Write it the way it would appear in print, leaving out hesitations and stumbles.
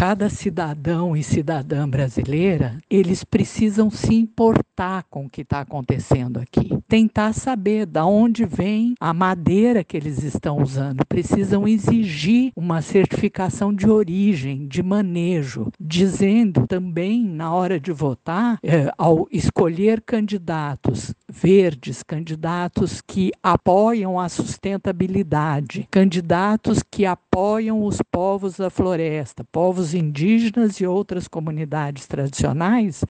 cada cidadão e cidadã brasileira, eles precisam se importar com o que está acontecendo aqui. Tentar saber de onde vem a madeira que eles estão usando. Precisam exigir uma certificação de origem, de manejo, dizendo também, na hora de votar, ao escolher candidatos verdes, candidatos que apoiam a sustentabilidade, candidatos que apoiam os povos da floresta, povos indígenas e outras comunidades tradicionais,